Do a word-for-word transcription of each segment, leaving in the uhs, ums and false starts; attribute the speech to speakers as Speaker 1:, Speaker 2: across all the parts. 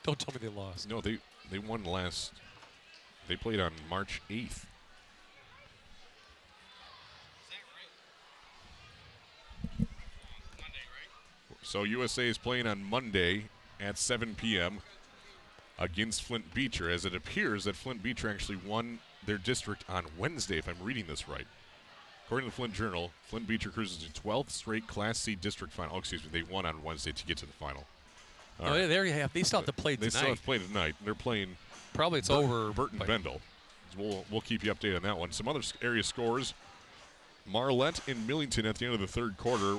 Speaker 1: Don't tell me they lost.
Speaker 2: No, they, they won last. They played on March eighth. So U S A is playing on Monday at seven p.m. against Flint Beecher, as it appears that Flint Beecher actually won their district on Wednesday, if I'm reading this right. According to the Flint Journal, Flint Beecher cruises to twelfth straight Class C district final. Oh, excuse me, they won on Wednesday to get to the final.
Speaker 1: All oh, right. There you have. They still have to play
Speaker 2: they
Speaker 1: tonight.
Speaker 2: They still have to play tonight. They're playing.
Speaker 1: Probably it's
Speaker 2: Bur-
Speaker 1: over.
Speaker 2: Burton Bendel. We'll we'll keep you updated on that one. Some other area scores: Marlette and Millington at the end of the third quarter.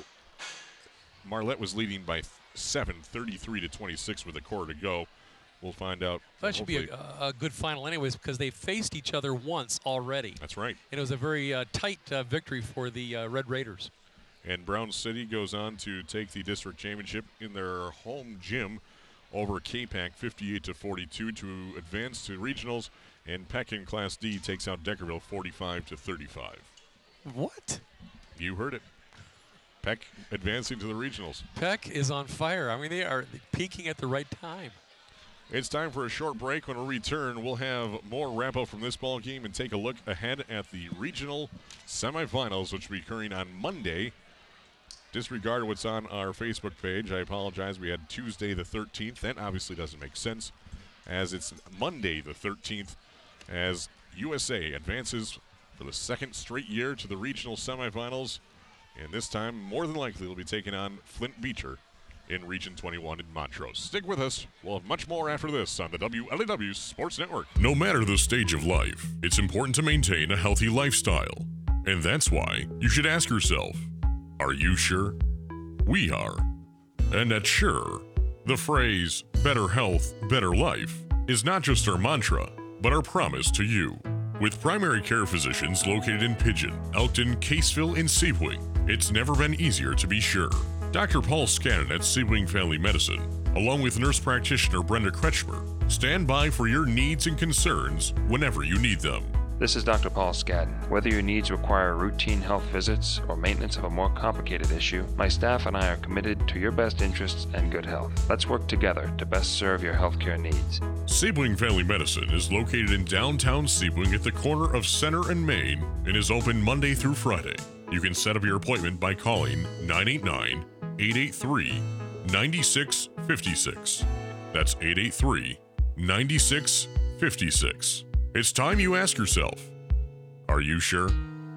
Speaker 2: Marlette was leading by seven, thirty-three to twenty-six with a quarter to go. We'll find out.
Speaker 1: That should be a, a good final anyways, because they faced each other once already.
Speaker 2: That's right.
Speaker 1: And it was a very uh, tight uh, victory for the uh, Red Raiders.
Speaker 2: And Brown City goes on to take the district championship in their home gym over K-Pac fifty-eight to forty-two to advance to regionals. And Peck in Class D takes out Deckerville forty-five to thirty-five.
Speaker 1: What?
Speaker 2: You heard it. Peck advancing to the regionals.
Speaker 1: Peck is on fire. I mean, they are peaking at the right time.
Speaker 2: It's time for a short break. When we return, we'll have more wrap-up from this ball game and take a look ahead at the regional semifinals, which will be occurring on Monday. Disregard what's on our Facebook page. I apologize. We had Tuesday the thirteenth. That obviously doesn't make sense, as it's Monday the thirteenth, as U S A advances for the second straight year to the regional semifinals. And this time, more than likely, they'll be taking on Flint Beecher in Region twenty-one in Montrose. Stick with us. We'll have much more after this on the W L A W Sports Network.
Speaker 3: No matter the stage of life, it's important to maintain a healthy lifestyle. And that's why you should ask yourself, are you sure? We are. And at Sure, the phrase, better health, better life, is not just our mantra, but our promise to you. With primary care physicians located in Pigeon, Elkton, Caseville, and Sebring, it's never been easier to be sure. Doctor Paul Scannon at Sebring Family Medicine, along with nurse practitioner Brenda Kretschmer, stand by for your needs and concerns whenever you need them.
Speaker 4: This is Doctor Paul Skadden. Whether your needs require routine health visits or maintenance of a more complicated issue, my staff and I are committed to your best interests and good health. Let's work together to best serve your healthcare needs.
Speaker 3: Sebring Family Medicine is located in downtown Sebring at the corner of Center and Main and is open Monday through Friday. You can set up your appointment by calling nine eight nine, eight eight three, nine six five six. That's eight eight three, nine six five six. It's time you ask yourself, are you sure?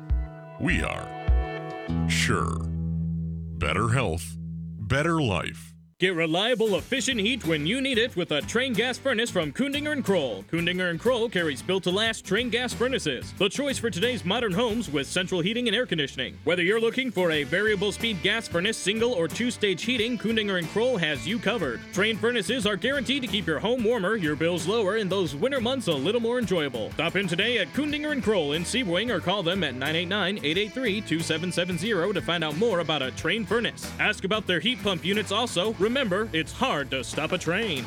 Speaker 3: We are. Sure. Better health, better life.
Speaker 5: Get reliable, efficient heat when you need it with a Train gas furnace from Kundinger and Kroll. Kundinger and Kroll carries built-to-last Train gas furnaces, the choice for today's modern homes with central heating and air conditioning. Whether you're looking for a variable-speed gas furnace, single or two-stage heating, Kundinger and Kroll has you covered. Train furnaces are guaranteed to keep your home warmer, your bills lower, and those winter months a little more enjoyable. Stop in today at Kundinger and Kroll in Sebring or call them at nine eight nine, eight eight three, two seven seven zero to find out more about a Train furnace. Ask about their heat pump units also. Remember, it's hard to stop a train.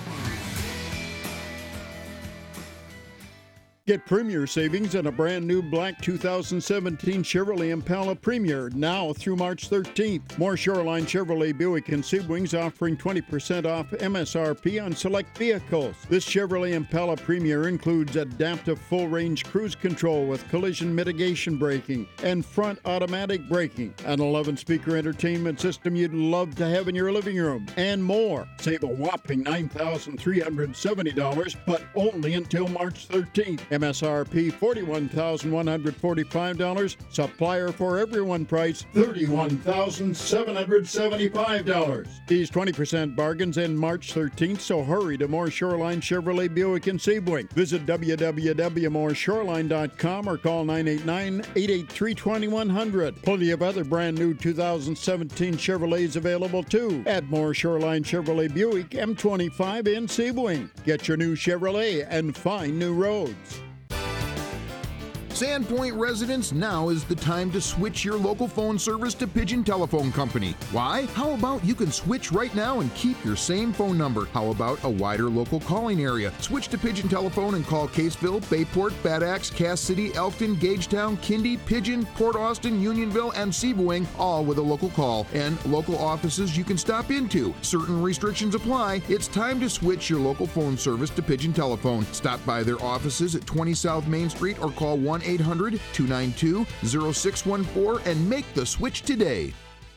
Speaker 6: Get Premier savings on a brand new black two thousand seventeen Chevrolet Impala Premier now through March thirteenth. More Shoreline Chevrolet Buick and Sebring's offering twenty percent off M S R P on select vehicles. This Chevrolet Impala Premier includes adaptive full-range cruise control with collision mitigation braking and front automatic braking, an eleven speaker entertainment system you'd love to have in your living room, and more. Save a whopping nine thousand three hundred seventy dollars, but only until March thirteenth. M S R P forty-one thousand one hundred forty-five dollars. Supplier for everyone price thirty-one thousand seven hundred seventy-five dollars. These twenty percent bargains end March thirteenth, so hurry to More Shoreline Chevrolet Buick in Sebring. Visit w w w dot more shoreline dot com or call nine eight nine, eight eight three, two one zero zero. Plenty of other brand new two thousand seventeen Chevrolets available too at More Shoreline Chevrolet Buick M twenty-five in Sebring. Get your new Chevrolet and find new roads.
Speaker 7: Sandpoint residents, now is the time to switch your local phone service to Pigeon Telephone Company. Why? How about you can switch right now and keep your same phone number? How about a wider local calling area? Switch to Pigeon Telephone and call Caseville, Bayport, Bad Axe, Cass City, Elkton, Gagetown, Kindy, Pigeon, Port Austin, Unionville, and Seaboing, all with a local call and local offices you can stop into. Certain restrictions apply. It's time to switch your local phone service to Pigeon Telephone. Stop by their offices at twenty South Main Street or call one eight hundred, two nine two, zero six one four and make the switch today.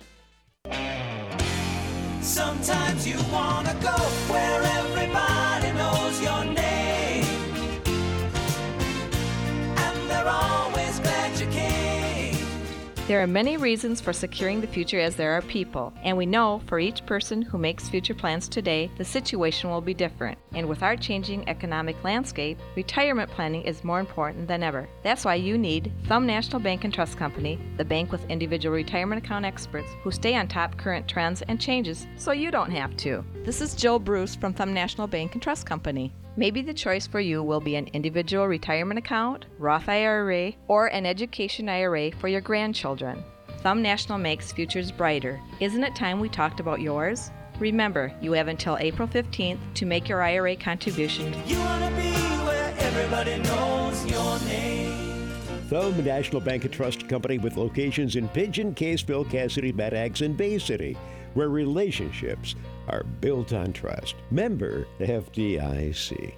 Speaker 8: Sometimes you wanna go where everybody knows your name, and they're always glad you came.
Speaker 9: There are many reasons for securing the future as there are people, and we know for each person who makes future plans today, the situation will be different. And with our changing economic landscape, retirement planning is more important than ever. That's why you need Thumb National Bank and Trust Company, the bank with individual retirement account experts who stay on top current trends and changes so you don't have to. This is Jill Bruce from Thumb National Bank and Trust Company. Maybe the choice for you will be an individual retirement account, Roth I R A, or an education I R A for your grandchildren. Thumb National makes futures brighter. Isn't it time we talked about yours? Remember, you have until April fifteenth to make your I R A contribution.
Speaker 8: You wanna be where everybody knows your name.
Speaker 10: Thumb National Bank and Trust Company with locations in Pigeon, Caseville, Cass City, Bad Axe, and Bay City, where relationships are built on trust. Member F D I C.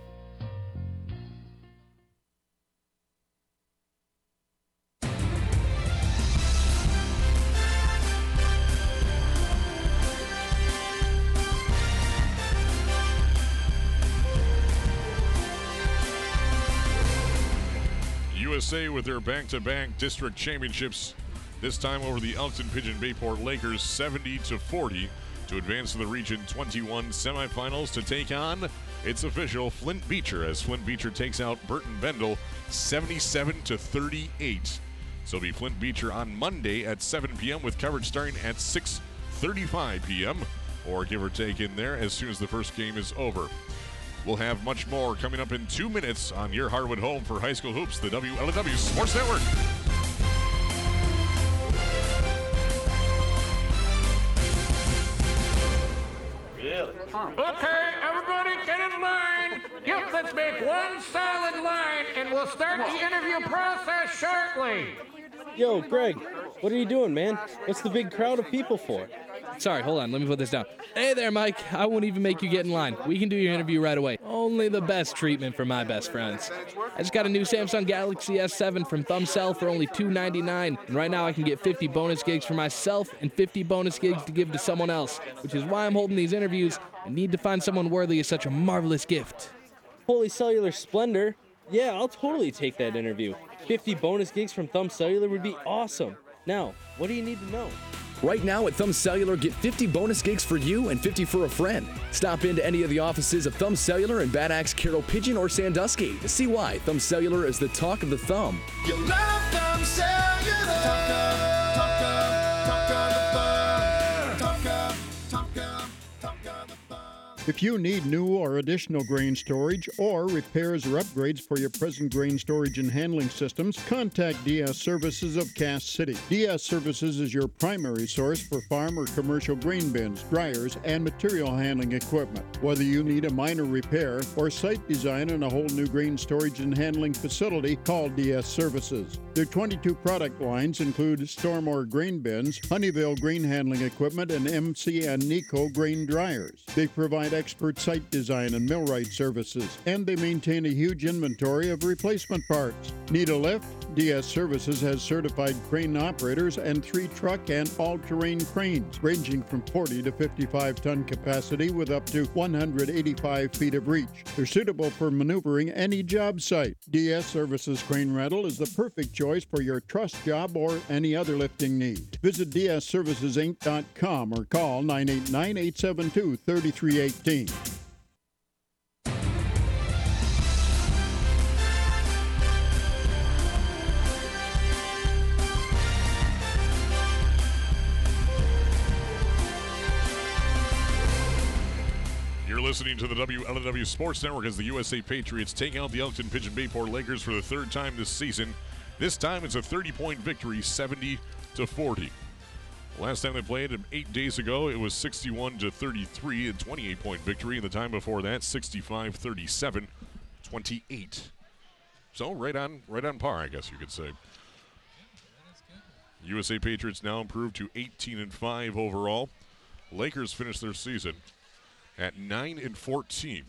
Speaker 2: U S A with their back-to-back district championships, this time over the Elkton Pigeon Bayport Lakers seventy to forty to advance to the Region twenty-one semifinals to take on, it's official, Flint Beecher, as Flint Beecher takes out Burton Bendel seventy-seven to thirty-eight. So it'll be Flint Beecher on Monday at seven p.m. with coverage starting at six thirty-five p.m. or give or take in there as soon as the first game is over. We'll have much more coming up in two minutes on your Hardwood home for high school hoops, the W L N W Sports Network.
Speaker 11: Really? Okay, everybody get in line. Yep, let's make one solid line and we'll start the interview process shortly.
Speaker 12: Yo, Greg, what are you doing, man? What's the big crowd of people for?
Speaker 13: Sorry, hold on, let me put this down. Hey there, Mike. I won't even make you get in line. We can do your interview right away. Only the best treatment for my best friends. I just got a new Samsung Galaxy S seven from ThumbCell for only two ninety-nine, and right now I can get fifty bonus gigs for myself and fifty bonus gigs to give to someone else, which is why I'm holding these interviews. I need to find someone worthy of such a marvelous gift.
Speaker 12: Holy cellular splendor. Yeah, I'll totally take that interview. fifty bonus gigs from Thumb Cellular would be awesome. Now, what do you need to know?
Speaker 14: Right now at Thumb Cellular, get fifty bonus gigs for you and fifty for a friend. Stop into any of the offices of Thumb Cellular in Bad Axe, Carroll, Pigeon, or Sandusky to see why Thumb Cellular is the talk of the thumb.
Speaker 8: You love Thumb Cellular. Talk of, talk of, talk of the thumb. Talk of, talk of, talk of the thumb.
Speaker 6: If you need new or additional grain storage or repairs or upgrades for your present grain storage and handling systems, contact D S Services of Cass City. D S Services is your primary source for farm or commercial grain bins, dryers, and material handling equipment. Whether you need a minor repair or site design on a whole new grain storage and handling facility, call D S Services. Their twenty-two product lines include Stormore grain bins, Honeyville grain handling equipment, and M C and Nico grain dryers. They provide expert site design and millwright services, and they maintain a huge inventory of replacement parts. Need a lift? D S Services has certified crane operators and three truck and all-terrain cranes, ranging from forty to fifty-five ton capacity with up to one hundred eighty-five feet of reach. They're suitable for maneuvering any job site. D S Services Crane Rental is the perfect choice for your truss job or any other lifting need. Visit D S services inc dot com or call nine eight nine, eight seven two, three three one eight.
Speaker 2: You're listening to the W L N W Sports Network as the U S A Patriots take out the Elkton Pigeon Bayport Lakers for the third time this season. This time it's a thirty-point victory, seventy to forty. Last time they played um, eight days ago, it was sixty-one to thirty-three, a twenty-eight point victory. And the time before that, sixty-five thirty-seven, twenty-eight. So right on, right on par, I guess you could say. U S A Patriots now improved to eighteen and five overall. Lakers finished their season at nine and fourteen.